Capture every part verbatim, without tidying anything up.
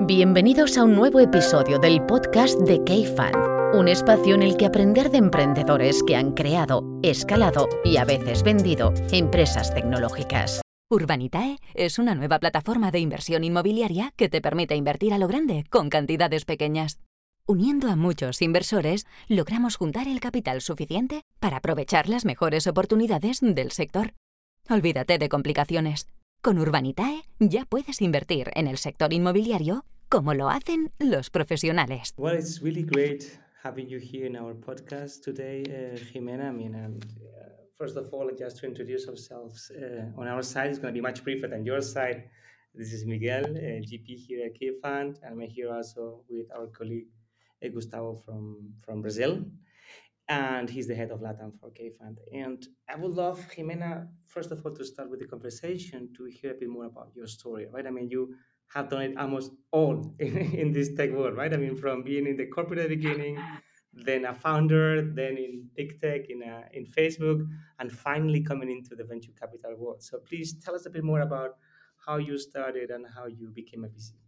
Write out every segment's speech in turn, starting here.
Bienvenidos a un nuevo episodio del podcast de K-Fund, un espacio en el que aprender de emprendedores que han creado, escalado y a veces vendido empresas tecnológicas. Urbanitae es una nueva plataforma de inversión inmobiliaria que te permite invertir a lo grande con cantidades pequeñas. Uniendo a muchos inversores, logramos juntar el capital suficiente para aprovechar las mejores oportunidades del sector. Olvídate de complicaciones. Con Urbanitae ya puedes invertir en el sector inmobiliario como lo hacen los profesionales. Well, it's really great having you here in our podcast today, uh, Jimena. I mean, and uh, first of all, just to introduce ourselves, uh, on our side, it's going to be much briefer than your side. This is Miguel, uh, G P here at K-Fund, and I'm here also with our colleague uh, Gustavo from, from Brazil, and he's the head of LATAM for K-Fund. And I would love, Jimena, first of all, to start with the conversation to hear a bit more about your story, right? I mean, you have done it almost all in, in this tech world, right? I mean, from being in the corporate at the beginning, then a founder, then in big tech, in a, in Facebook, and finally coming into the venture capital world. So please tell us a bit more about how you started and how you became a V C.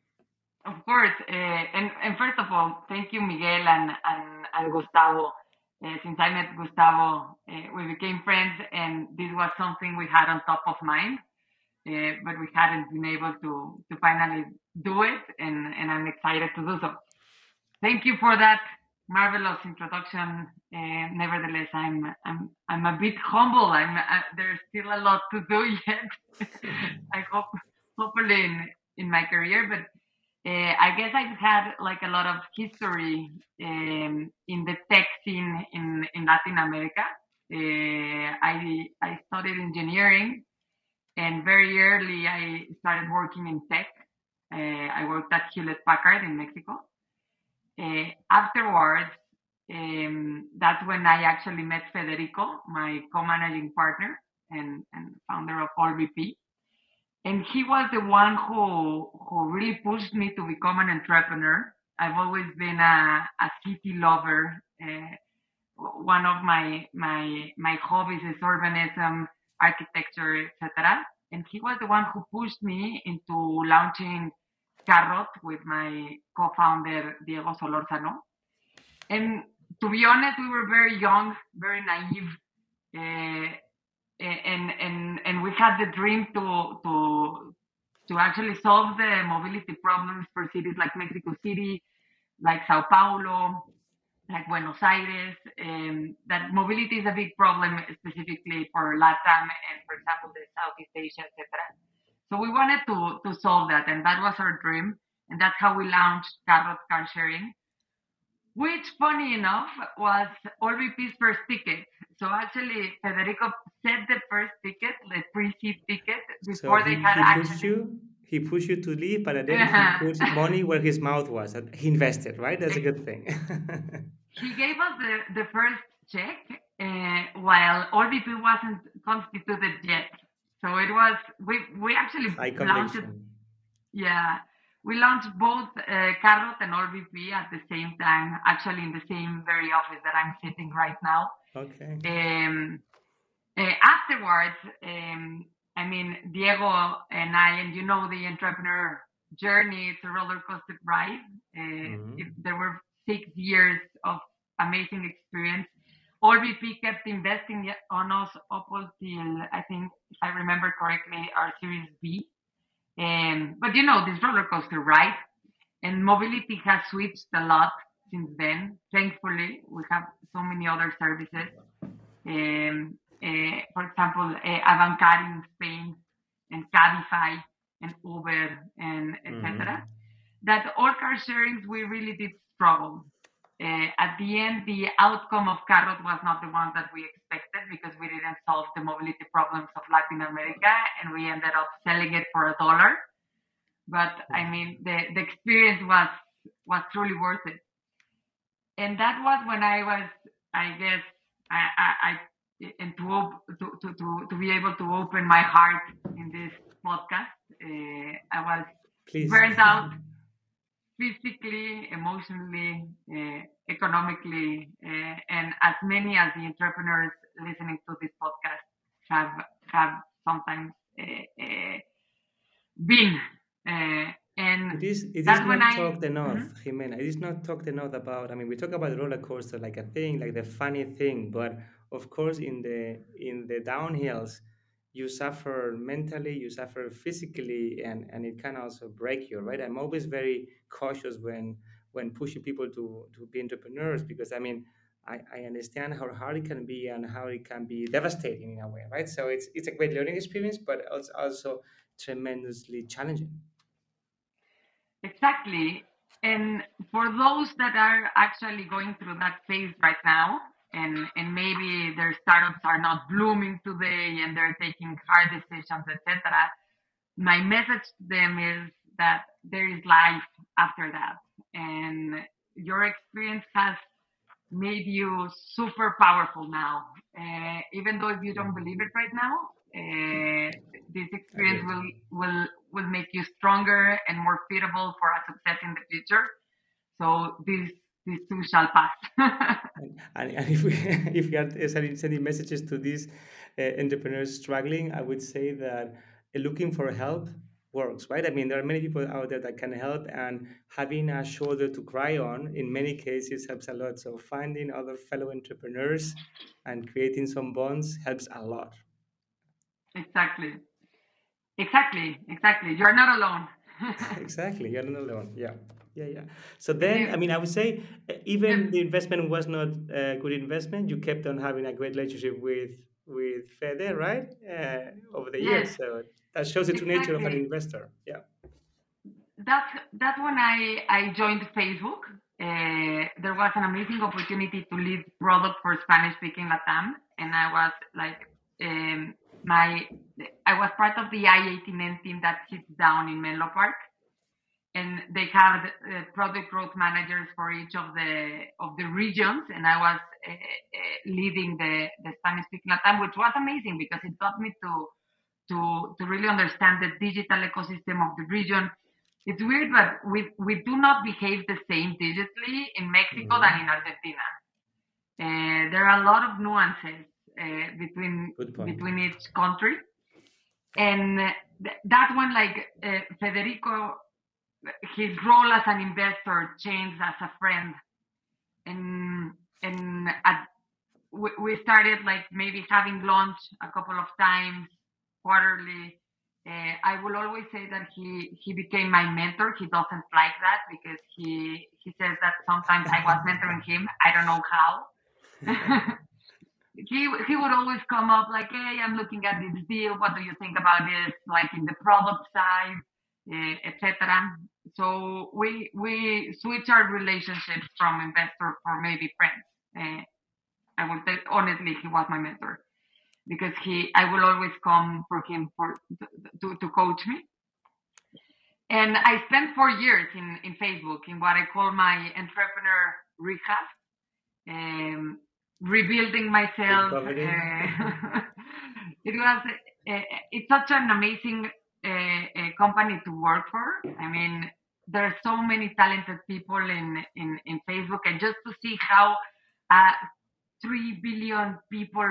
Of course, uh, and, and first of all, thank you, Miguel and, and, and Gustavo. Uh, since I met Gustavo, uh, we became friends, and this was something we had on top of mind, uh, but we hadn't been able to to finally do it, and, and I'm excited to do so. Thank you for that marvelous introduction. Uh, nevertheless, I'm I'm I'm a bit humble. I'm uh, there's still a lot to do yet. I hope, hopefully, in in my career, but. Uh, I guess I've had like a lot of history um, in the tech scene in, in Latin America. Uh, I I studied engineering, and very early I started working in tech. Uh, I worked at Hewlett Packard in Mexico. Uh, afterwards, um, that's when I actually met Federico, my co-managing partner and, and founder of All V P. And he was the one who who really pushed me to become an entrepreneur. I've always been a, a city lover. Uh, one of my my my hobbies is urbanism, architecture, et cetera. And he was the one who pushed me into launching Carrot with my co-founder Diego Solórzano. And to be honest, we were very young, very naive. Uh, and and and we had the dream to to to actually solve the mobility problems for cities like Mexico City, like Sao Paulo, like Buenos Aires. Um, that mobility is a big problem, specifically for LATAM and, for example, the Southeast Asia, et cetera. So we wanted to to solve that, and that was our dream, and that's how we launched Carrot Car Sharing, which, funny enough, was All V P's first ticket. So actually, Federico set the first ticket, the pre-seed ticket, before so they he, had he actually. Pushed you, he pushed you to leave, but then he put money where his mouth was. He invested, right? That's a good thing. He gave us the, the first check uh, while All V P wasn't constituted yet. So it was, we, we actually High launched, conviction. yeah. We launched both uh, Carrot and All V P at the same time, actually in the same very office that I'm sitting right now. Okay. Um, uh, afterwards, um, I mean, Diego and I, and you know the entrepreneur journey, it's a roller coaster ride. Uh, mm-hmm. it, there were six years of amazing experience. All V P kept investing on us up until, I think, if I remember correctly, our Series B. Um, but you know, this roller coaster ride, and mobility has switched a lot since then. Thankfully, we have so many other services. Um, uh, for example, uh, Avancar in Spain, and Cabify, and Uber, and et cetera. Mm-hmm. That all car sharings, we really did struggle. Uh, at the end, the outcome of Carrot was not the one that we expected, because we didn't solve the mobility problems of Latin America, and we ended up selling it for a dollar. But I mean, the, the experience was was truly worth it. And that was when I was, I guess, I, I, I and to, op- to to to to be able to open my heart in this podcast. Uh, I was Please. burnt out. Physically, emotionally, uh, economically, uh, and as many as the entrepreneurs listening to this podcast have have sometimes uh, uh, been uh, And It is it is that's when not I, talked enough, mhm, Jimena. It is not talked enough about. I mean, we talk about roller coaster like a thing, like the funny thing, but of course, in the in the downhills, you suffer mentally, you suffer physically, and and it can also break you, right? I'm always very cautious when when pushing people to to be entrepreneurs because I mean. I, I understand how hard it can be and how it can be devastating in a way, right? So it's it's a great learning experience, but it's also tremendously challenging. exactly. And for those that are actually going through that phase right now, and and maybe their startups are not blooming today and they're taking hard decisions, et cetera. My message to them is that there is life after that, and your experience has made you super powerful now. Uh, even though if you Yeah, don't believe it right now, uh, this experience agreed. will will will make you stronger and more fitable for a success in the future. So this this too shall pass. And, and, and if we if we are sending, sending messages to these uh, entrepreneurs struggling, I would say that uh, looking for help works, right? I mean, there are many people out there that can help, and having a shoulder to cry on in many cases helps a lot. So finding other fellow entrepreneurs and creating some bonds helps a lot. exactly, exactly, exactly. You're not alone. Exactly, you're not alone. Yeah, yeah, yeah. So And then, if, I mean, I would say uh, if even the investment was not a good investment. You kept on having a great relationship with with Fede, right? Uh, over the yes, years, so that shows the true nature of an exactly. investor. Yeah. That's that's when I I joined Facebook. Uh, there was an amazing opportunity to lead product for Spanish speaking Latam, and I was like, um, my I was part of the I eighteen N team that sits down in Menlo Park, and they have uh, product growth managers for each of the of the regions, and I was uh, uh, leading the the Spanish speaking Latam, which was amazing because it got me to to to really understand the digital ecosystem of the region. It's weird, but we we do not behave the same digitally in Mexico than Hmm. in Argentina. Uh, there are a lot of nuances uh, between Good point. between each country, and th- that one, like uh, Federico, his role as an investor changed as a friend, and and at, we, we started like maybe having lunch a couple of times quarterly. Uh, I will always say that he he became my mentor. He doesn't like that because he he says that sometimes I was mentoring him. I don't know how. he he would always come up like, "Hey, I'm looking at this deal. What do you think about this? Like in the product side, uh, et cetera" So we we switch our relationships from investor for maybe friends. Uh, I will say honestly, he was my mentor because he I will always come for him for to, to coach me. And I spent four years in, in Facebook in what I call my entrepreneur rehab, um, rebuilding myself. Recovery. Uh, it was uh, it's such an amazing uh, uh, company to work for. I mean, there are so many talented people in, in, in Facebook, and just to see how uh, three billion people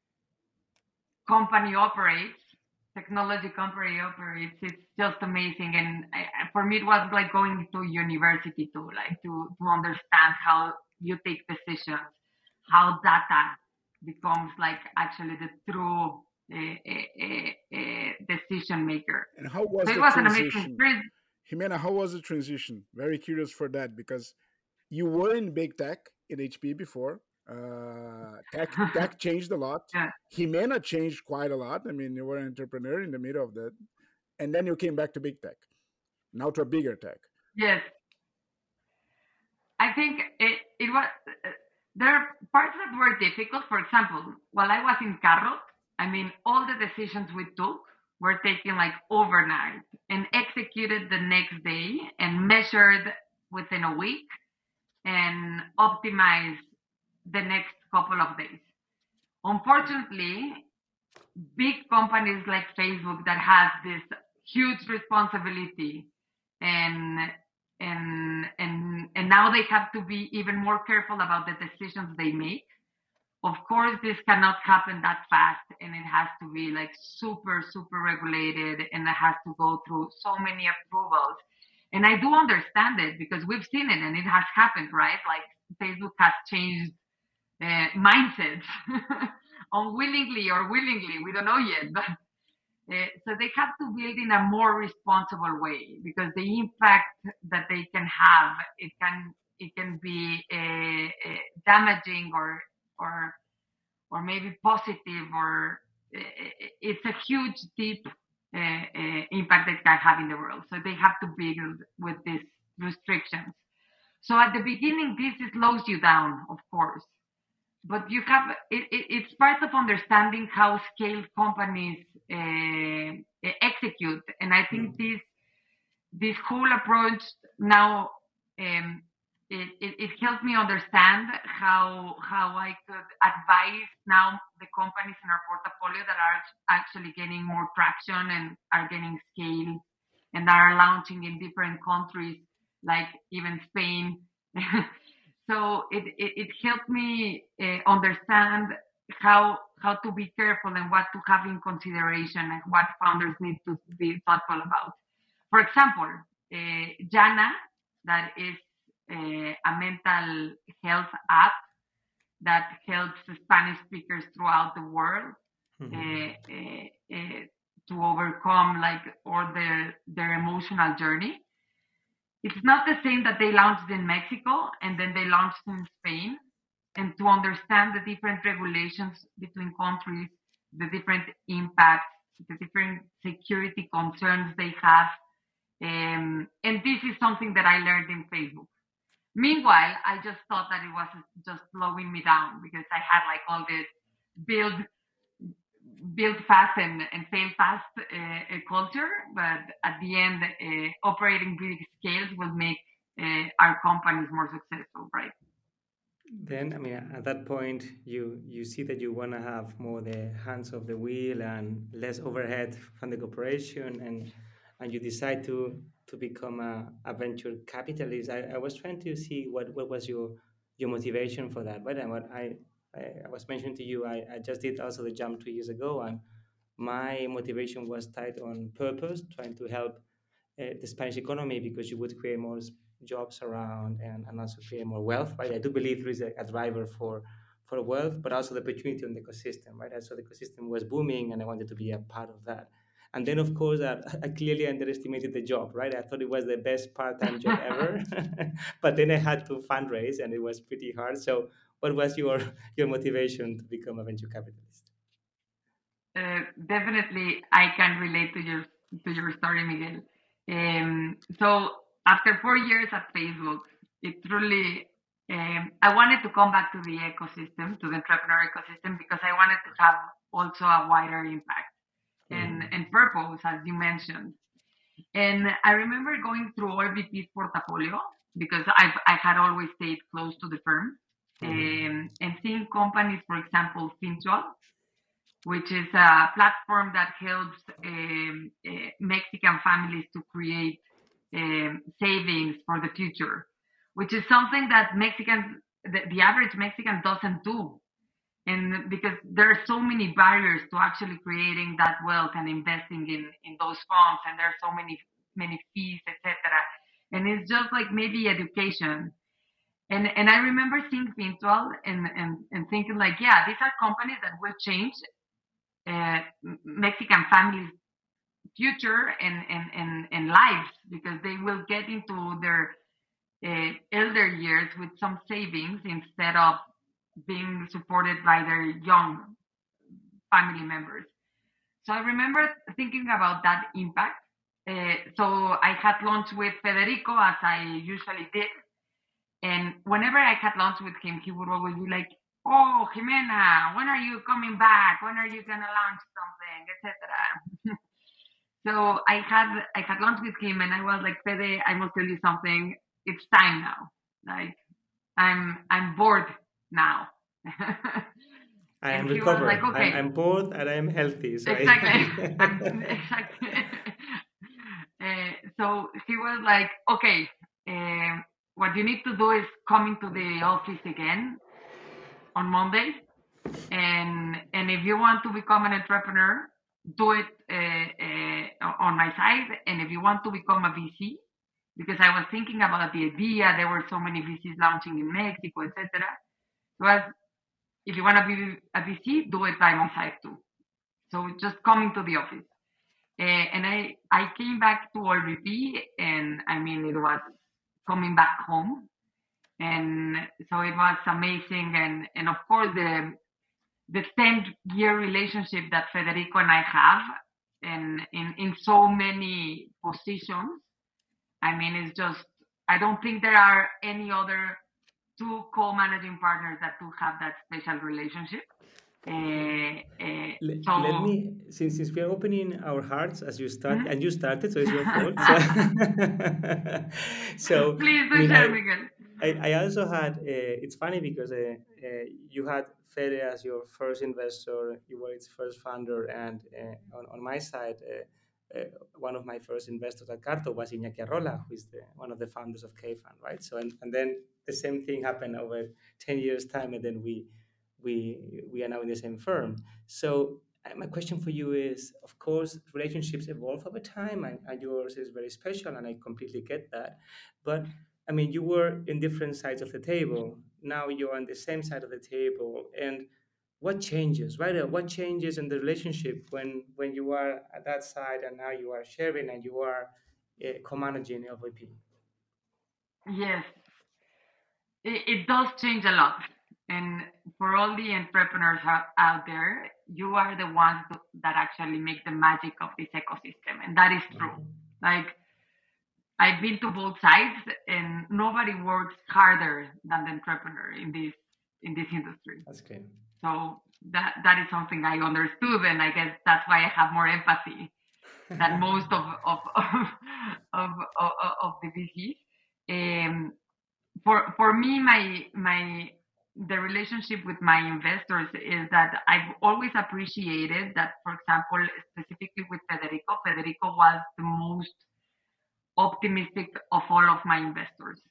company operates, technology company operates, it's just amazing. And I, for me, it was like going to university too, like to, to understand how you take decisions, how data becomes like actually the true uh, uh, uh, uh, decision maker. And how So was it the was an amazing transition? experience. Jimena, how was the transition? Very curious for that because you were in big tech in H P before. Uh, tech tech changed a lot. Yeah. Jimena changed quite a lot. I mean, you were an entrepreneur in the middle of that, and then you came back to big tech. Now to a bigger tech. Yes. I think it, it was, uh, there are parts that were difficult. For example, while I was in Carro, I mean, all the decisions we took were taken like overnight and executed the next day and measured within a week and optimized the next couple of days. Unfortunately, big companies like Facebook that has this huge responsibility and and and and now they have to be even more careful about the decisions they make. Of course, this cannot happen that fast, and it has to be like super super regulated, and it has to go through so many approvals. And I do understand it because we've seen it and it has happened, right? Like Facebook has changed uh, mindsets unwillingly or willingly. We don't know yet, but uh, so they have to build in a more responsible way because the impact that they can have, it can it can be uh, uh, damaging or or or maybe positive, or uh, it's a huge, deep uh, uh, impact that can have in the world. So they have to build with these restrictions. So at the beginning, this slows you down, of course, but you have it, it, it's part of understanding how scale companies uh, execute, and I think Mm. this this whole approach now um, it, it, it helped me understand how how I could advise now the companies in our portfolio that are actually getting more traction and are getting scale and are launching in different countries like even Spain. So it, it, it helped me uh, understand how how to be careful and what to have in consideration and what founders need to be thoughtful about. For example, uh, Jana, that is uh, a mental health app that helps Spanish speakers throughout the world uh, Mhm. uh, uh, to overcome like all their their emotional journey. It's not the same that they launched in Mexico and then they launched in Spain, and to understand the different regulations between countries, the different impacts, the different security concerns they have. Um, and this is something that I learned in Facebook. Meanwhile, I just thought that it was just slowing me down because I had like all this build build fast and, and fail fast uh, culture. But at the end, uh, operating big scales will make uh, our companies more successful, right? Then, I mean, at that point, you you see that you want to have more the hands of the wheel and less overhead from the corporation, and and you decide to to become a, a venture capitalist. I, I was trying to see what, what was your your motivation for that, right? And what I, I I was mentioning to you, I, I just did also the jump two years ago, and my motivation was tied on purpose, trying to help uh, the Spanish economy because you would create more s- jobs around and, and also create more wealth, right? I do believe there is a, a driver for for wealth, but also the opportunity on the ecosystem, right? And so the ecosystem was booming, and I wanted to be a part of that. And then, of course, I, I clearly underestimated the job, right? I thought it was the best part-time job ever, but then I had to fundraise, and it was pretty hard. So, what was your your motivation to become a venture capitalist? Uh, definitely, I can relate to your to your story, Miguel. Um, so after four years at Facebook, it truly um, I wanted to come back to the ecosystem, to the entrepreneur ecosystem, because I wanted to have also a wider impact and Mm. and purpose, as you mentioned. And I remember going through O V P's portfolio because I've I had always stayed close to the firm, Mhm. um, and seeing companies, for example, Fintual, which is a platform that helps um, uh, Mexican families to create um, savings for the future, which is something that Mexicans, the, the average Mexican doesn't do. And because there are so many barriers to actually creating that wealth and investing in, in those funds, and there are so many many fees, et cetera. And it's just like maybe education. And and I remember seeing Fintual and, and, and thinking like, yeah, these are companies that will change uh, Mexican families' future and, and, and, and lives, because they will get into their uh, elder years with some savings instead of being supported by their young family members. So I remember thinking about that impact. Uh, so I had lunch with Federico, as I usually did. And whenever I had lunch with him, he would always be like, "Oh, Jimena, when are you coming back? When are you gonna launch something, et cetera" So I had I had lunch with him, and I was like, "Fede, I must tell you something. It's time now. Like I'm I'm bored now." I And am he was like, recovered. I'm "Okay, I'm bored and I'm healthy. So exactly." I'm I exactly. Uh, so he was like, "Okay, um, what you need to do is come into the office again on Monday, and and if you want to become an entrepreneur, do it uh, uh, on my side, and if you want to become a V C, because I was thinking about the idea. There were so many V Cs launching in Mexico, et cetera. It was, if you want to be a V C, do it by my side too. So just coming to the office. Uh, and I, I came back to O L V P, and I mean, it was coming back home. And so it was amazing. And, and of course, the, the ten year relationship that Federico and I have, and in, in so many positions, I mean, it's just, I don't think there are any other two co-managing partners that do have that special relationship. Uh, uh, let, so let me, since, since we are opening our hearts as you start, mm-hmm. and you started, so it's your fault. So, so please do I mean, share, I, Miguel. I, I also had, uh, it's funny because uh, uh, you had Fede as your first investor, you were its first founder, and uh, on, on my side, uh, uh, one of my first investors at Carto was Iñaki Arrola, who is the, one of the founders of K-Fund, right? So, and, and then the same thing happened over ten years time, and then we, we, we are now in the same firm. So uh, my question for you is, of course, relationships evolve over time, and, and yours is very special, and I completely get that. But I mean, you were in different sides of the table. Now you're on the same side of the table. And what changes, right? What changes in the relationship when when you are at that side and now you are sharing and you are uh, co-managing L V P? Yes, it, it does change a lot. And for all the entrepreneurs out, out there, you are the ones that actually make the magic of this ecosystem. And that is true. Mm-hmm. Like, I've been to both sides, and nobody works harder than the entrepreneur in this in this industry. That's clear. So that that is something I understood, and I guess that's why I have more empathy than most of of of, of, of, of the V Cs. Um, for for me, my my the relationship with my investors is that I've always appreciated that, for example, specifically with Federico, Federico was the most optimistic of all of my investors.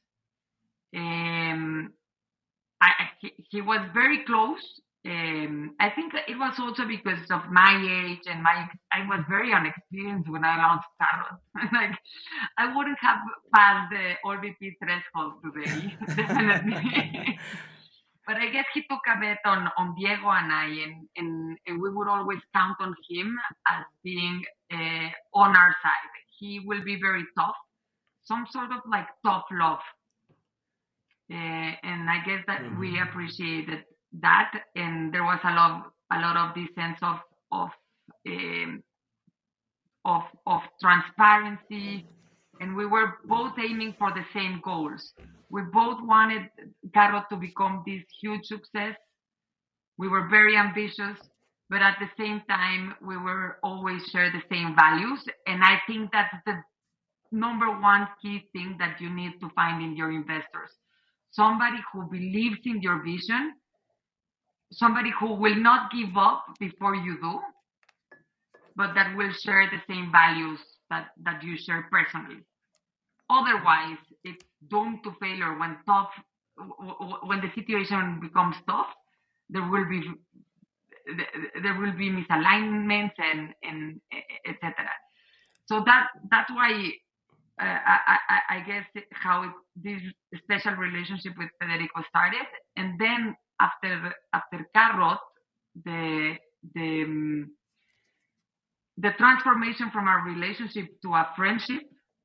Um, I, he, he was very close. Um, I think it was also because of my age and my I was very unexperienced when I launched Carrot. Like, I wouldn't have passed the O L V P threshold today, definitely. But I guess he took a bet on, on Diego and I, and, and, and we would always count on him as being uh, on our side. He will be very tough, some sort of like tough love. Uh, and I guess that mm-hmm. we appreciated that, and there was a lot, a lot of this sense of of um, of of transparency, and we were both aiming for the same goals. We both wanted Carrot to become this huge success. We were very ambitious, but at the same time, we were always share the same values, and I think that's the number one key thing that you need to find in your investors. Somebody who believes in your vision, somebody who will not give up before you do, but that will share the same values that, that you share personally. Otherwise, it's doomed to failure when tough, when the situation becomes tough. There will be there will be misalignments and and et cetera. So that that's why. Uh, I, I, I guess how it, this special relationship with Federico started, and then after after Carrot, the the um, the transformation from our relationship to a friendship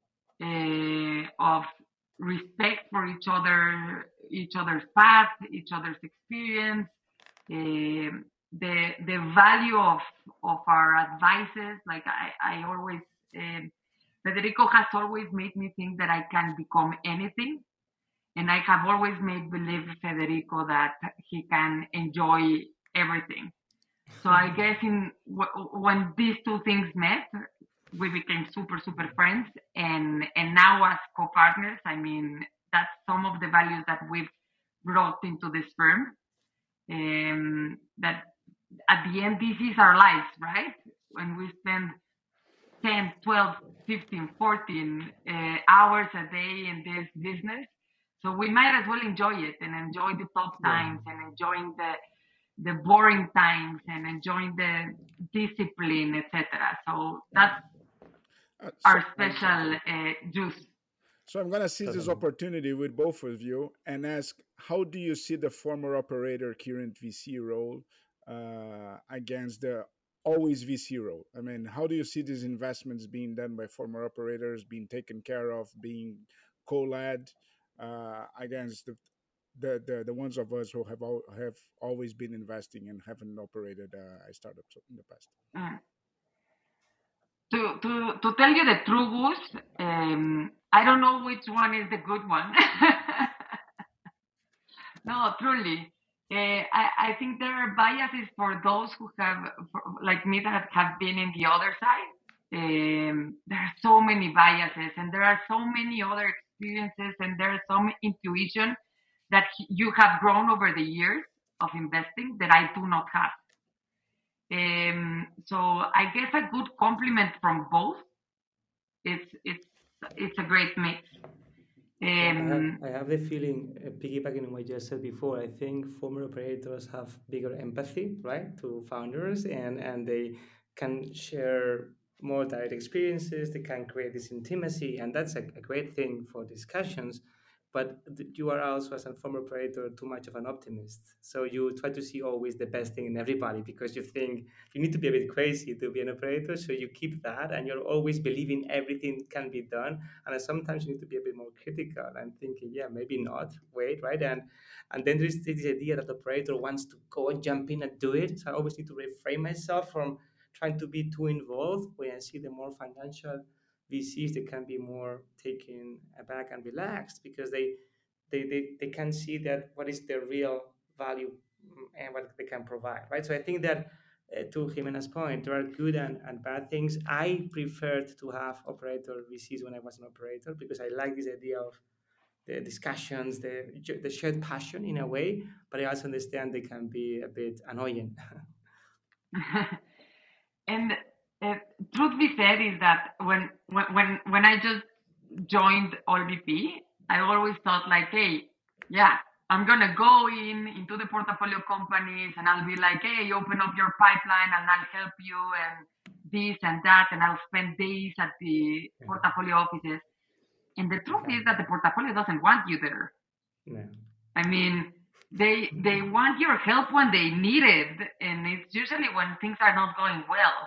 uh, of respect for each other, each other's path, each other's experience, uh, the the value of of our advices. Like I I always. Uh, Federico has always made me think that I can become anything. And I have always made believe Federico that he can enjoy everything. So I guess in w- when these two things met, we became super, super friends. And, and now as co-partners, I mean, that's some of the values that we've brought into this firm. Um, that at the end, this is our lives, right? When we spend ten, twelve, fifteen, fourteen uh, hours a day in this business. So we might as well enjoy it and enjoy the tough times yeah. and enjoying the the boring times and enjoying the discipline, et cetera. So that's uh, so, our special uh, juice. So I'm going to seize this Totally. opportunity with both of you and ask, how do you see the former operator current V C role uh, against the always V C role? I mean, how do you see these investments being done by former operators, being taken care of, being co-led uh, against the, the the the ones of us who have al- have always been investing and haven't operated uh, a startup in the past? Mm. To, to, to tell you the true Gus, um, I don't know which one is the good one. No, truly. Uh, I, I think there are biases for those who have, for, like me, that have been in the other side. Um, there are so many biases, and there are so many other experiences, and there is some intuition that you have grown over the years of investing that I do not have. Um, so I guess a good compliment from both. It's it's it's a great mix. Yeah, I have Um, I have the feeling, uh, piggybacking on what you said before, I think former operators have bigger empathy, right, to founders, and and they can share more direct experiences. They can create this intimacy, and that's a, a great thing for discussions. But th- you are also, as a former operator, too much of an optimist. So you try to see always the best thing in everybody because you think you need to be a bit crazy to be an operator. So you keep that, and you're always believing everything can be done, and sometimes you need to be a bit more critical and thinking, yeah, maybe not. Wait, right? And and then there's this idea that the operator wants to go and jump in and do it. So I always need to reframe myself from trying to be too involved. When I see the more financial V Cs, they can be more taken aback and relaxed because they they they, they can see that what is the real value, mm, and what they can provide, right? So I think that, uh, to Jimena's point, there are good and, and bad things. I preferred to have operator V Cs when I was an operator because I like this idea of the discussions, the the shared passion in a way, but I also understand they can be a bit annoying. and uh, truth be said is that when when when when I just joined All V P, I always thought like, hey, yeah, I'm gonna go in into the portfolio companies and I'll be like, hey, open up your pipeline and I'll help you and this and that, and I'll spend days at the Yeah, portfolio offices. And the truth is exactly. that the portfolio doesn't want you there. No. I mean, they they want your help when they need it, and it's usually when things are not going well.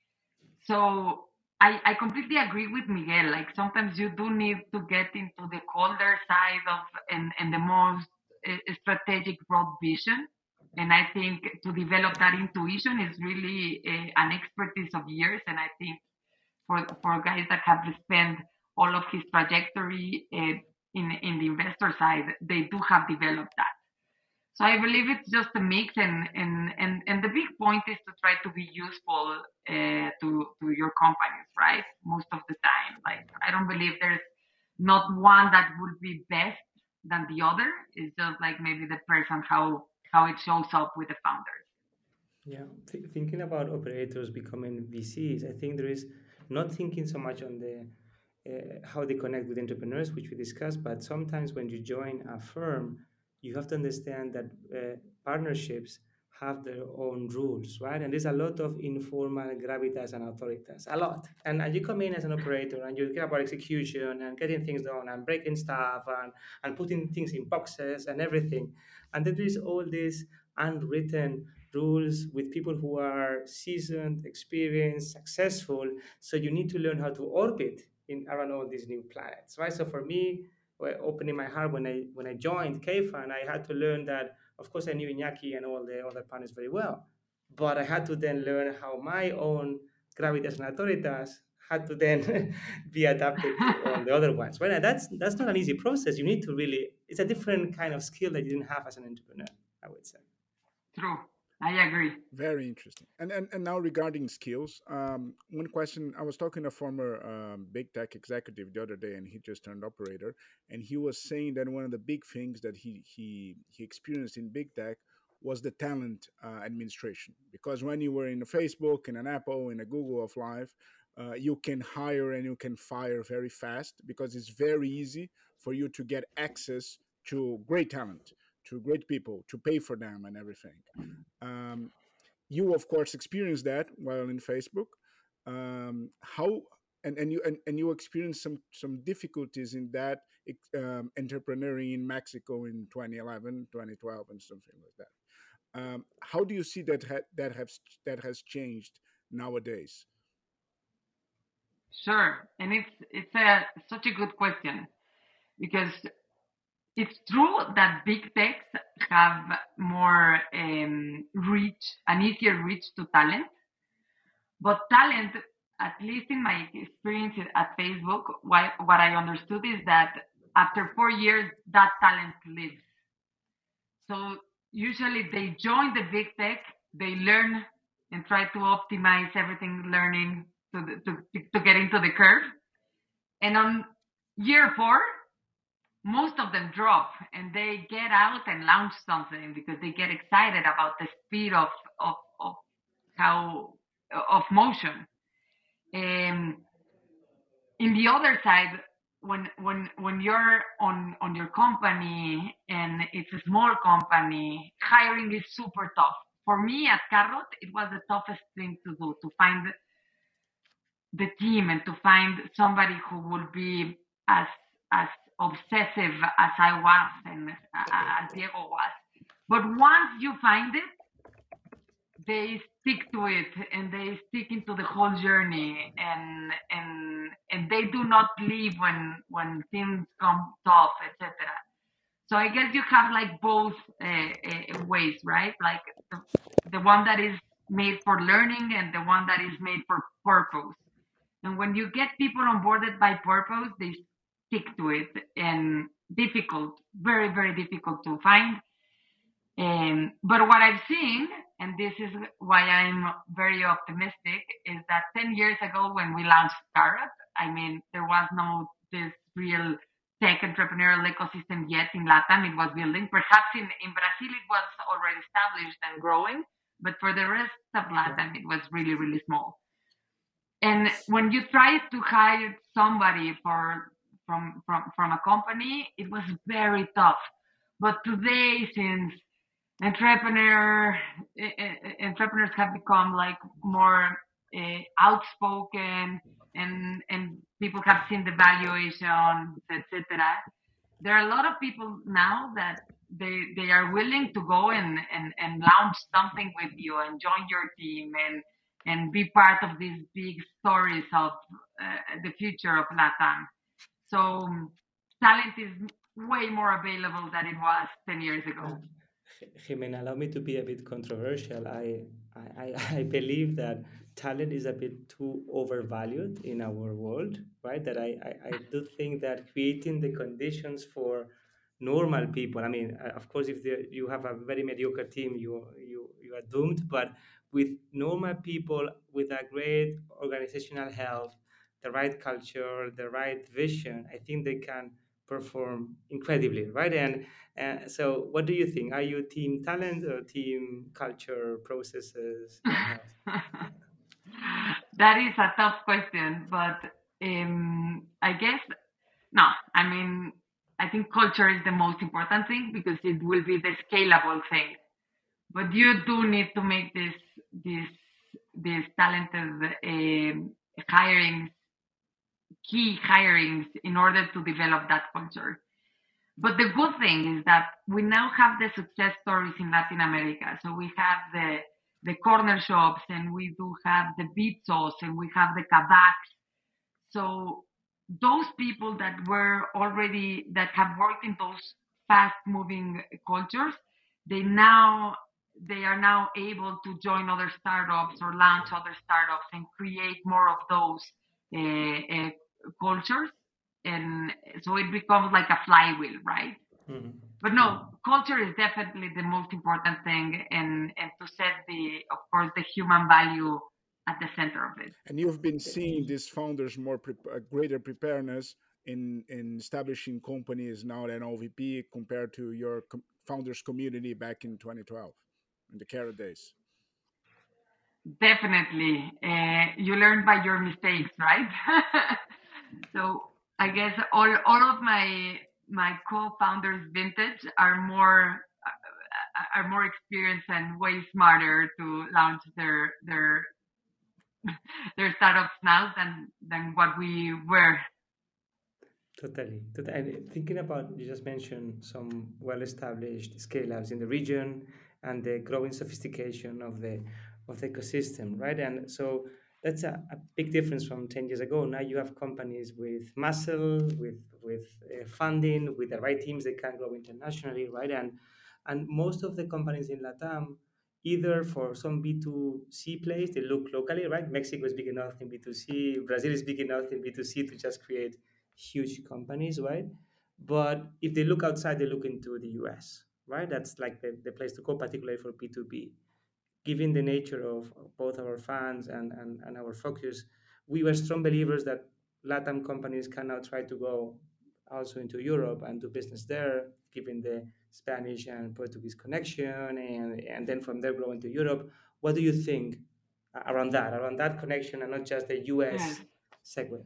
So I, I completely agree with Miguel. Like sometimes you do need to get into the colder side of and, and the most uh, strategic broad vision. And I think to develop that intuition is really uh, an expertise of years. And I think for for guys that have spent all of his trajectory uh, in in the investor side, they do have developed that. So I believe it's just a mix, and and and, and the big point is to try to be useful uh, to to your companies, right? Most of the time, like I don't believe there's not one that would be best than the other. It's just like maybe the person how how it shows up with the founders. Yeah, th- thinking about operators becoming V Cs, I think there is not thinking so much on the, uh, how they connect with entrepreneurs, which we discussed, but sometimes when you join a firm, you have to understand that, uh, partnerships have their own rules, right? And there's a lot of informal gravitas and authoritas, a lot. And, and you come in as an operator and you care about execution and getting things done and breaking stuff and, and putting things in boxes and everything. And then there's all this unwritten rules with people who are seasoned, experienced, successful. So you need to learn how to orbit in around all these new planets, right? So for me, well, opening my heart when I when I joined KFan, I had to learn that. Of course, I knew Iñaki and all the other partners very well, but I had to then learn how my own gravitas and autoritas had to then be adapted to all the other ones, right? And that's that's not an easy process. You need to really. It's a different kind of skill that you didn't have as an entrepreneur, I would say. True, I agree. Very interesting. And and, and now regarding skills, um, one question, I was talking to a former um, big tech executive the other day, and he just turned operator, and he was saying that one of the big things that he he he experienced in big tech was the talent uh, administration. Because when you were in a Facebook, in an Apple, in a Google of life, uh, you can hire and you can fire very fast because it's very easy for you to get access to great talent, to great people, to pay for them and everything. Um, you, of course, experienced that while in Facebook. Um, how and and you and, and you experienced some some difficulties in that um, entrepreneuring in Mexico in twenty eleven, twenty twelve, and something like that. Um, how do you see that ha- that has that has changed nowadays? Sure, and it's it's a such a good question because it's true that big techs have more um, reach, an easier reach to talent, but talent, at least in my experience at Facebook, what, what I understood is that after four years, that talent leaves. So usually they join the big tech, they learn and try to optimize everything learning to, the, to, to get into the curve. And on year four, most of them drop and they get out and launch something because they get excited about the speed of, of, of how, of motion. Um, in the other side, when when when you're on on your company and it's a small company, hiring is super tough. For me at Carrot, it was the toughest thing to do, to find the team and to find somebody who would be as as obsessive as I was and uh, as Diego was. But once you find it, they stick to it and they stick into the whole journey and and and they do not leave when when things come tough, etc. So I guess you have like both uh, uh, ways, right? Like the, the one that is made for learning and the one that is made for purpose. And when you get people onboarded by purpose, they stick to it. And difficult, very very difficult to find. Um, but what I've seen, and this is why I'm very optimistic, is that ten years ago when we launched Carrot, I mean, there was no this real tech entrepreneurial ecosystem yet in Latam. It was building. Perhaps in, in Brazil it was already established and growing, but for the rest of Latam, it was really, really small. And when you try to hire somebody for from from from a company, it was very tough. But today, since entrepreneur entrepreneurs have become like more uh, outspoken and and people have seen the valuations, etc. There are a lot of people now that they they are willing to go and, and and launch something with you and join your team and and be part of these big stories of uh, the future of Latam. So um, talent is way more available than it was ten years ago. Jimena, allow me to be a bit controversial. I, I, I believe that talent is a bit too overvalued in our world, right? That I, I, I do think that creating the conditions for normal people, I mean, uh, of course, if the, you have a very mediocre team, you, you, you are doomed, but with normal people with a great organizational health, the right culture, the right vision, I think they can perform incredibly, right? And uh, so, what do you think? Are you team talent or team culture, processes, and health? That is a tough question, but um, I guess no. I mean, I think culture is the most important thing because it will be the scalable thing. But you do need to make this this this talented um hiring key hirings in order to develop that culture. But the good thing is that we now have the success stories in Latin America. So we have the the corner shops and we do have the Bitsos and we have the Kavaks. So those people that were already that have worked in those fast moving cultures, they now they are now able to join other startups or launch other startups and create more of those uh, uh, cultures, and so it becomes like a flywheel, right? Mhm. But no, culture is definitely the most important thing, and and to set the, of course, the human value at the center of it. And you've been seeing these founders more pre- uh, greater preparedness in in establishing companies now at O V P compared to your com- founders community back in twenty twelve in the Carrot days. Definitely, uh, you learn by your mistakes, right? So I guess all all of my my co-founders vintage are more uh, are more experienced and way smarter to launch their their their startups now than than what we were. Totally. Tot- And thinking about, you just mentioned some well-established scale-ups in the region and the growing sophistication of the of the ecosystem, right? And so that's a, a big difference from ten years ago. Now you have companies with muscle, with with uh, funding, with the right teams, they can grow internationally, right? And and most of the companies in LATAM, either for some B two C plays, they look locally, right? Mexico is big enough in B two C, Brazil is big enough in B two C to just create huge companies, right? But if they look outside, they look into the U S, right? That's like the, the place to go, particularly for B two B. Given the nature of both our funds and, and, and our focus, we were strong believers that LATAM companies can now try to go also into Europe and do business there, given the Spanish and Portuguese connection, and, and then from there grow into Europe. What do you think around that, around that connection, and not just the Yes. U S segue?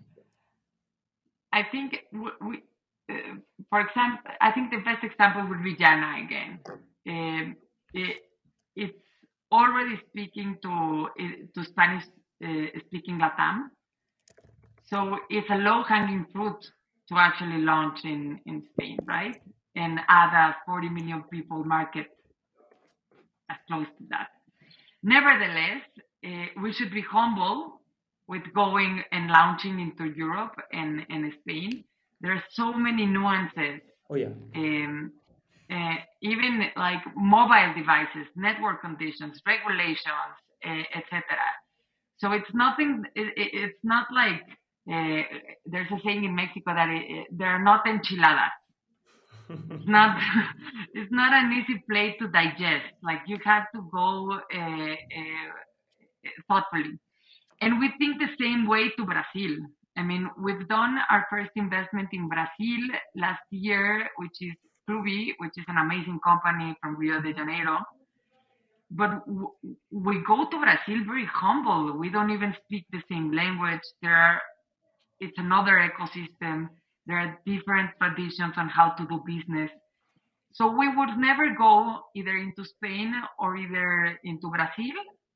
I think we, we uh, for example, I think the best example would be Jana again. Um, it, it's already speaking to eh, to Spanish uh, speaking Latam, so it's a low hanging fruit to actually launch in in Spain, right? And add a forty million people market as close to that. Nevertheless, uh, we should be humble with going and launching into Europe and, and Spain. There are so many nuances, Oh yeah. um, uh, even like mobile devices, network conditions, regulations, uh, et cetera. So it's nothing. It, it, it's not like uh, there's a saying in Mexico that it, they are not enchiladas. It's not it's not an easy plate to digest. Like you have to go uh, uh, thoughtfully. And we think the same way to Brazil. I mean, we've done our first investment in Brazil last year, which is Klubi, which is an amazing company from Rio de Janeiro. But w- we go to Brazil very humble. We don't even speak the same language. There are, it's another ecosystem. There are different traditions on how to do business. So we would never go either into Spain or either into Brazil,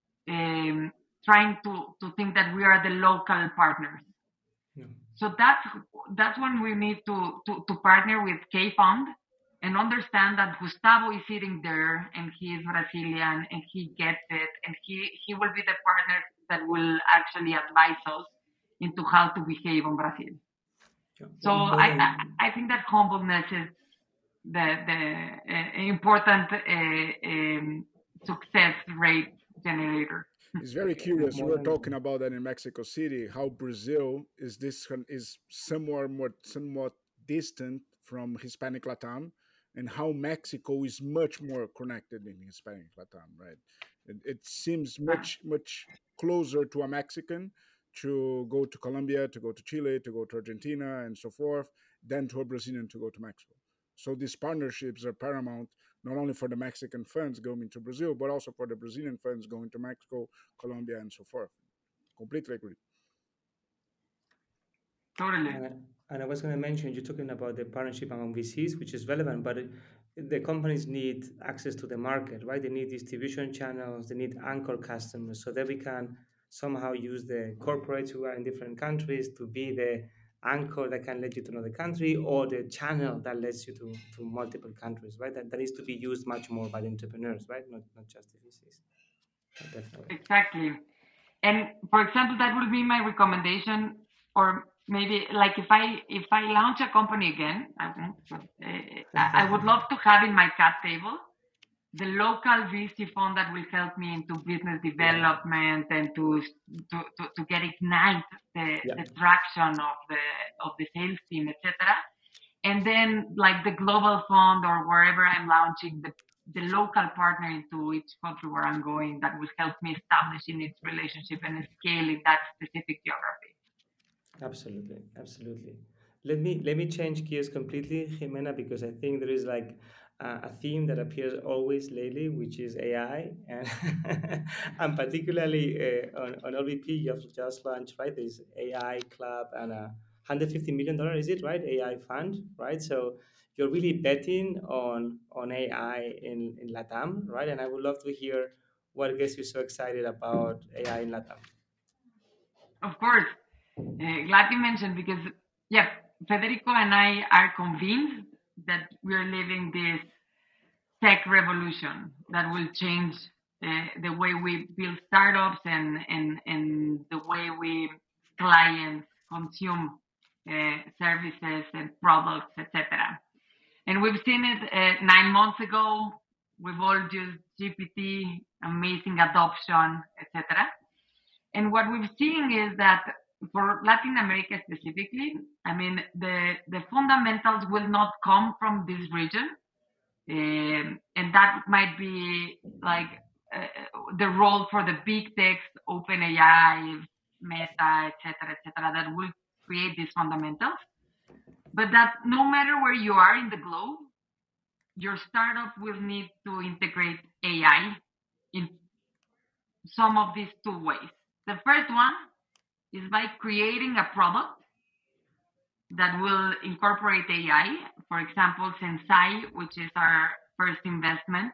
um, trying to, to think that we are the local partners. No. So that's that's when we need to, to, to partner with K Fund and understand that Gustavo is sitting there and he is Brazilian and he gets it and he, he will be the partner that will actually advise us into how to behave on Brazil. Yeah. So More I, than I, I think that humbleness is the the uh, important uh, um, success rate generator. It's very okay, curious. We more were than talking about that in Mexico City. How Brazil is this is somewhat more somewhat distant from Hispanic Latam, and how Mexico is much more connected in Hispanic Latam. Right? It, it seems much much closer to a Mexican to go to Colombia, to go to Chile, to go to Argentina, and so forth, than to a Brazilian to go to Mexico. So these partnerships are paramount not only for the Mexican funds going to Brazil, but also for the Brazilian funds going to Mexico, Colombia, and so forth. Completely agree. Totally. And, I- and I was going to mention, you're talking about the partnership among V Cs, which is relevant, but it, the companies need access to the market, right? They need distribution channels, they need anchor customers, so that we can somehow use the corporates who are in different countries to be the anchor that can lead you to another country, or the channel that leads you to, to multiple countries, right? That, that needs to be used much more by the entrepreneurs, right? Not, not just the V Cs. Definitely. Exactly. And for example, that would be my recommendation, or maybe like if I if I launch a company again, I won't, but, uh, I would love to have in my cap table the local V C fund that will help me into business Yeah. development and to to, to, to get ignite the, Yeah. the traction of the of the sales team, et cetera. And then like the global fund or wherever I'm launching the the local partner into each country where I'm going that will help me establishing its relationship and scale in that specific geography. Absolutely, absolutely. Let me let me change gears completely, Jimena, because I think there is like uh, a theme that appears always lately, which is A I, and and particularly uh, on on L V P, you have just launched, right? This A I club and a one hundred fifty million dollar, is it right? A I fund, right? So you're really betting on on A I in in Latam, right? And I would love to hear what gets you so excited about A I in Latam. Of course. Uh, glad you mentioned because, yeah, Federico and I are convinced that we're living this tech revolution that will change uh, the way we build startups and, and, and the way we clients consume uh, services and products, et cetera. And we've seen it uh, nine months ago. We've all used G P T, amazing adoption, et cetera. And what we've seen is that for Latin America specifically, I mean, the, the fundamentals will not come from this region. Um, and that might be like uh, the role for the big techs, OpenAI, Meta, et cetera, et cetera, that will create these fundamentals. But that no matter where you are in the globe, your startup will need to integrate A I in some of these two ways. The first one is by creating a product that will incorporate A I. For example, Sensai, which is our first investment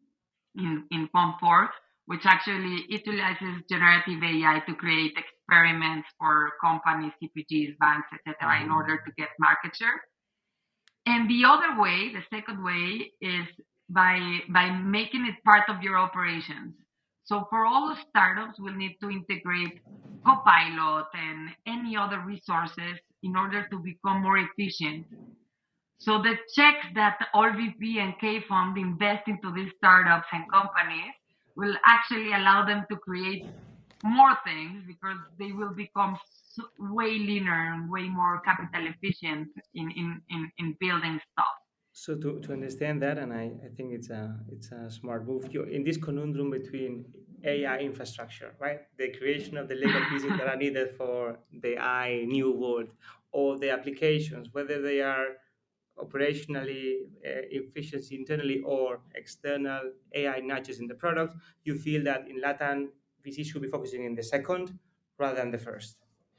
in, in Fund four, which actually utilizes generative A I to create experiments for companies, C P Gs, banks, et cetera, mm-hmm. in order to get market share. And the other way, the second way, is by by making it part of your operations. So for all startups, we'll need to integrate Copilot and any other resources in order to become more efficient. So the checks that all V P and K-Fund invest into these startups and companies will actually allow them to create more things because they will become so, way leaner and way more capital efficient in, in, in, in building stuff. So to, to understand that, and I, I think it's a it's a smart move, you're in this conundrum between A I infrastructure, right? The creation of the Lego pieces that are needed for the A I new world, or the applications, whether they are operationally uh, efficiency internally or external A I nudges in the product. You feel that in Latam, V C should be focusing in the second rather than the first.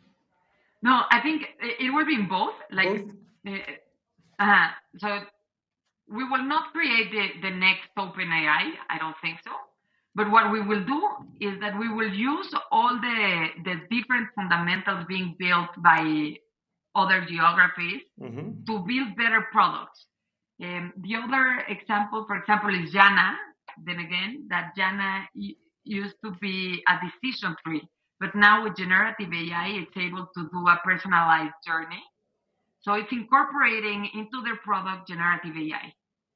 No, I think it will be in both. Like, both? Uh, uh, so we will not create the, the next OpenAI. I don't think so. But what we will do is that we will use all the the different fundamentals being built by other geographies mm-hmm. to build better products. Um, the other example, for example, is Jana. Then again, that Jana used to be a decision tree, but now with generative A I, it's able to do a personalized journey. So it's incorporating into their product generative A I.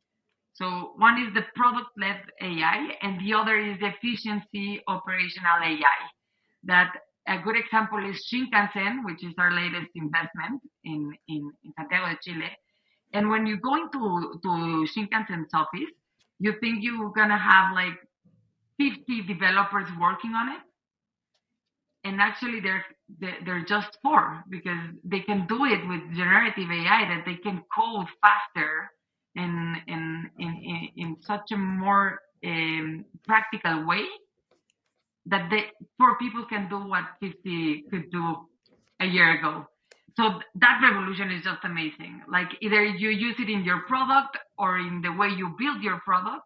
So one is the product-led A I, and the other is efficiency operational A I. That a good example is Shinkansen, which is our latest investment in, in, in Santiago de Chile. And when you go into to Shinkansen's office, you think you're gonna have like fifty developers working on it, and actually they're they're just four because they can do it with generative A I. That they can code faster and in in, in in such a more um, practical way that they four people can do what fifty could do a year ago. So that revolution is just amazing. Like either you use it in your product or in the way you build your product.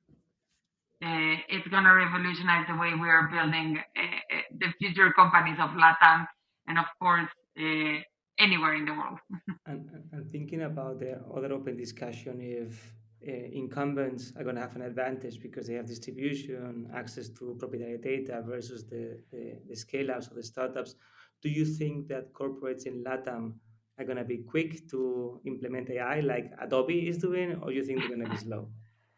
Uh, it's going to revolutionize the way we are building uh, uh, the future companies of Latam and, of course, uh, anywhere in the world. and, and thinking about the other open discussion, if uh, incumbents are going to have an advantage because they have distribution, access to proprietary data versus the, the, the scale-ups or the startups, do you think that corporates in Latam are going to be quick to implement A I like Adobe is doing, or do you think they're going to be slow?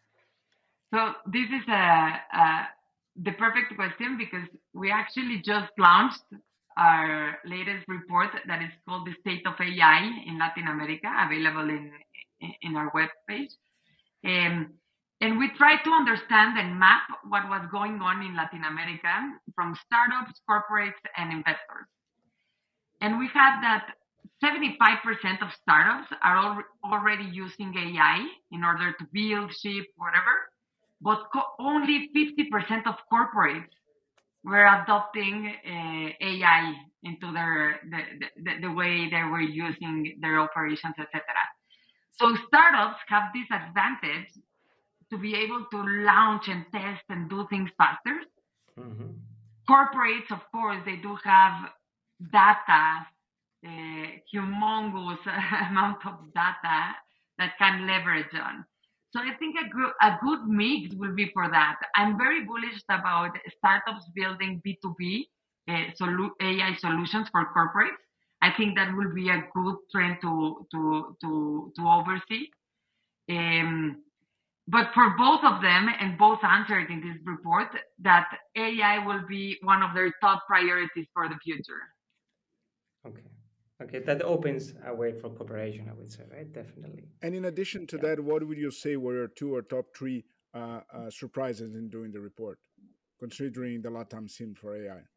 So this is a, a, the perfect question because we actually just launched our latest report that is called the State of A I in Latin America, available in in our webpage. Um, and we try to understand and map what was going on in Latin America from startups, corporates, and investors. And we had that seventy-five percent of startups are al- already using A I in order to build, ship, whatever. But co- only fifty percent of corporates were adopting uh, A I into their the, the, the way they were using their operations, et cetera. So startups have this advantage to be able to launch and test and do things faster. Mm-hmm. Corporates, of course, they do have data, uh, humongous amount of data that can leverage on. So I think a good, a good mix will be for that. I'm very bullish about startups building B two B uh, solu- A I solutions for corporates. I think that will be a good trend to to to to oversee. Um, but for both of them, and both answered in this report, that A I will be one of their top priorities for the future. Okay. Okay, that opens a way for cooperation, I would say, right? Definitely. And in addition to Yeah. that, what would you say were your two or top three uh, uh, surprises in doing the report, considering the LATAM scene for A I?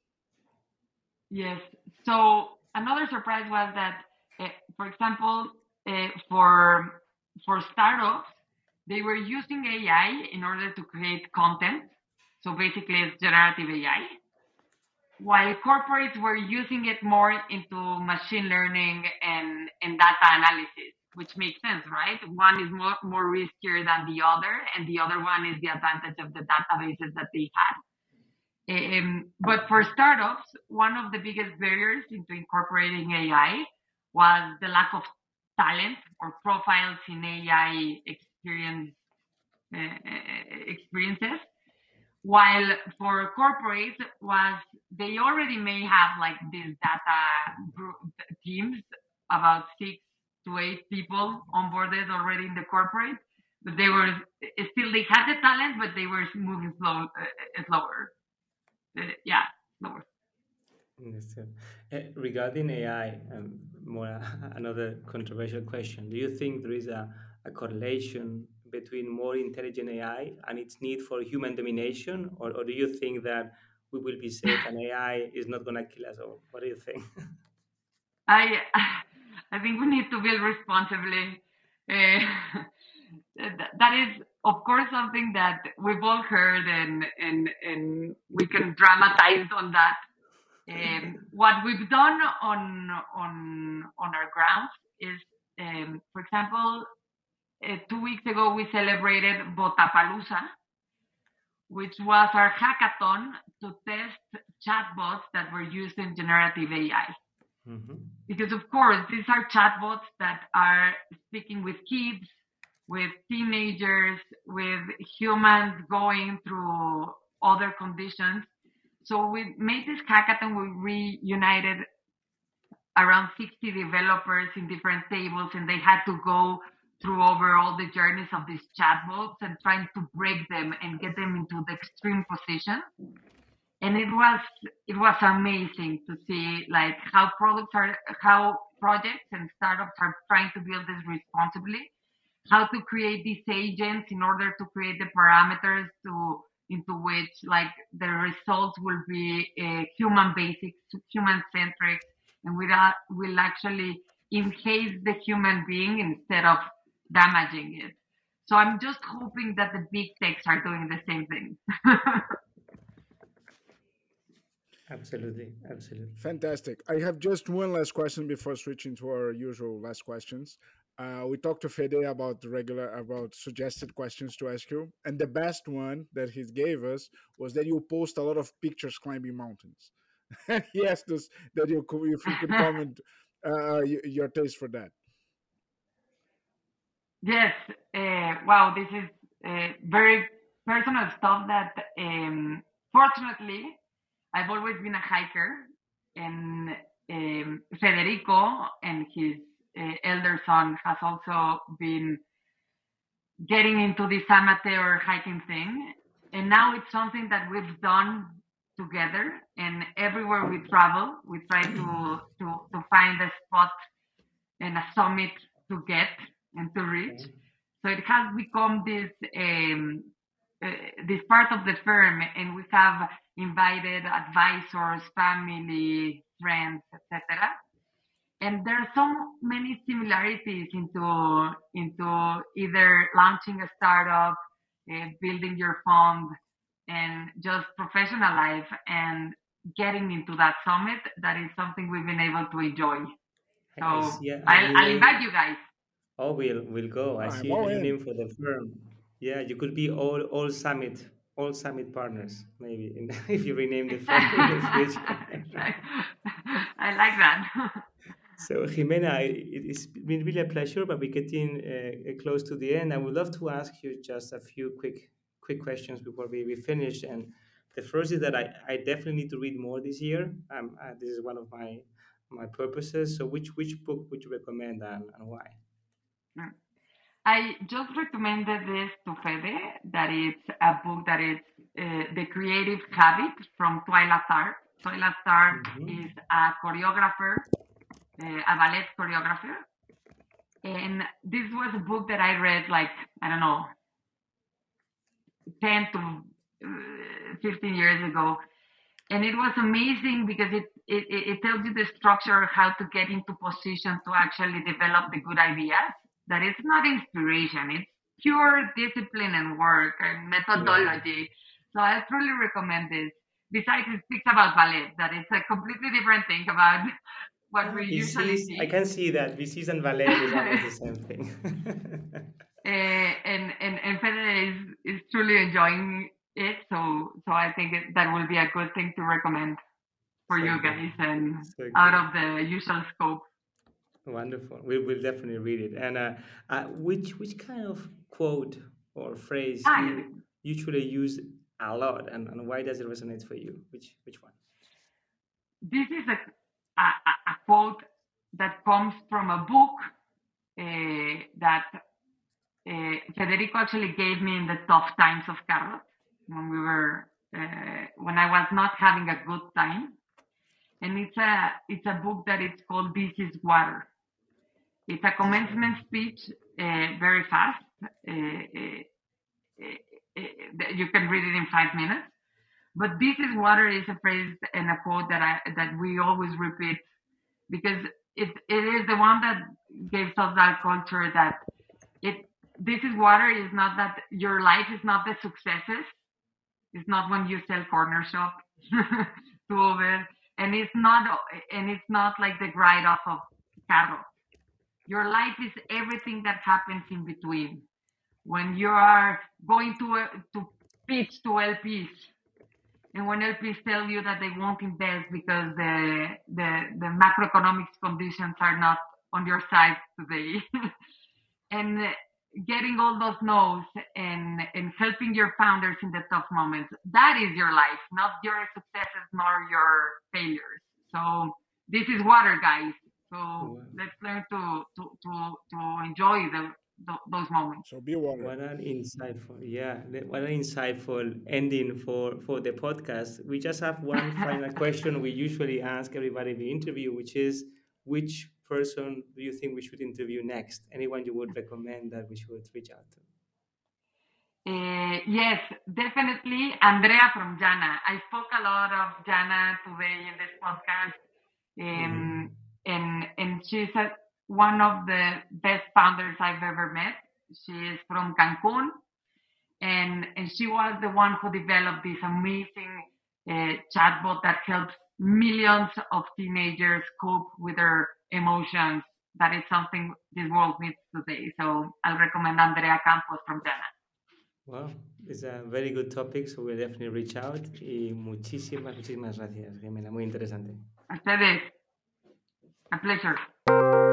Yes. So another surprise was that, uh, for example, uh, for for startups, they were using A I in order to create content. So basically, it's generative A I. While corporates were using it more into machine learning and, and data analysis, which makes sense, right? One is more, more riskier than the other, and the other one is the advantage of the databases that they had. Um, but for startups, one of the biggest barriers into incorporating A I was the lack of talent or profiles in A I experience uh, experiences. While for corporates was they already may have like these data group teams, about six to eight people onboarded already in the corporate, but they were still they had the talent, but they were moving slow, uh, slower. Uh, yeah, slower. Understood. Uh, regarding A I, um, more another controversial question. Do you think there is a, a correlation between more intelligent A I and its need for human domination, or, or do you think that we will be safe and A I is not going to kill us all? What do you think? I I think we need to build responsibly. Uh, that is, of course, something that we've all heard, and and and we can dramatize on that. Um, what we've done on on on our grounds is, um, for example, uh, two weeks ago we celebrated Botapalooza, which was our hackathon to test chatbots that were used in generative A I. Mm-hmm. Because of course, these are chatbots that are speaking with kids, with teenagers, with humans going through other conditions. So we made this hackathon. We reunited around sixty developers in different tables, and they had to go through over all the journeys of these chatbots and trying to break them and get them into the extreme position. And it was it was amazing to see like how products are how projects and startups are trying to build this responsibly, how to create these agents in order to create the parameters to into which like the results will be uh, human basic, human centric, and will uh, will actually enhance the human being instead of damaging it. So I'm just hoping that the big techs are doing the same thing. Absolutely, absolutely. Fantastic. I have just one last question before switching to our usual last questions. Uh, we talked to Fede about the regular about suggested questions to ask you, and the best one that he gave us was that you post a lot of pictures climbing mountains. He asked us that you could, if you could comment uh, your taste for that. Yes. Uh, wow, this is uh, very personal stuff that, um, fortunately, I've always been a hiker, and um, Federico and his uh, elder son has also been getting into this amateur hiking thing. And now it's something that we've done together. And everywhere we travel, we try to, to, to find a spot and a summit to get and to reach. So it has become this um, uh, this part of the firm, and we have invited advisors, family, friends, et cetera. And there are so many similarities into into either launching a startup, uh, building your fund, and just professional life, and getting into that summit. That is something we've been able to enjoy. So I see a, a I'll, new I'll name. invite you guys. Oh, we'll we'll go. I I'm see a all new in. name for the firm. Yeah, you could be all all summit all summit partners maybe in, if you rename the firm in the future. I like that. So, Jimena, it- it's been really a pleasure, but we're getting uh, close to the end. I would love to ask you just a few quick quick questions before we, we finish. And the first is that I, I definitely need to read more this year. Um, uh, this is one of my my purposes. So, which which book would you recommend and, and why? I just recommended this to Fede, that it's a book that is uh, The Creative Habit from Twyla Tharp. Twyla Tharp Mhm. is a choreographer, uh, a ballet choreographer. And this was a book that I read like, I don't know, ten to uh, fifteen years ago. And it was amazing because it, it, it tells you the structure, how to get into position to actually develop the good ideas. That it's not inspiration, it's pure discipline and work and Yeah. methodology. So I truly recommend this. Besides, it speaks about ballet, that it's a completely different thing about what Ah, we usually Vicis, I see. can see that. Vicis and Valère is almost the same thing. Uh, and and and Fede is is truly enjoying it. So so I think it, that will be a good thing to recommend for So you good. guys and So out good. of the usual scope. Wonderful. We will definitely read it. And uh, uh, which which kind of quote or phrase Ah, yes. you usually use a lot, and, and why does it resonate for you? Which which one? This is a a, a a quote that comes from a book uh, that uh, Federico actually gave me in the tough times of Carrot when we were uh, when I was not having a good time. And it's a it's a book that it's called This Is Water. It's a This is commencement one. speech, uh, very fast. Uh, uh, uh, uh, you can read it in five minutes. But this is water is a phrase and a quote that I that we always repeat because it it is the one that gives us that culture that it this is water is not that your life is not the successes. It's not when you sell corner shop to Uber, and it's not and it's not like the write off of Carro. Your life is everything that happens in between. When you are going to a, to pitch to L Ps, and when L Ps tell you that they won't invest because the the, the macroeconomics conditions are not on your side today, and getting all those no's and and helping your founders in the tough moments, that is your life, not your successes nor your failures. So this is water, guys. So Wow. let's learn to to to, to enjoy the, the those moments. So be water. What an insightful, yeah, the- what an insightful ending for for the podcast. We just have one final question we usually ask everybody we interview, which is, which person do you think we should interview next? Anyone you would recommend that we should reach out to? Uh, yes, definitely. Andrea from Jana. I spoke a lot of Jana today in this podcast, um, Hmm. and and she's a, one of the best founders I've ever met. She is from Cancun, and and she was the one who developed this amazing uh, chatbot that helps millions of teenagers cope with their emotions. That is something this world needs today. So I'll recommend Andrea Campos from Jana. Wow, it's a very good topic, so we'll definitely reach out. Y muchísimas, muchísimas gracias, Gemela. Muy interesante. A ustedes, a pleasure.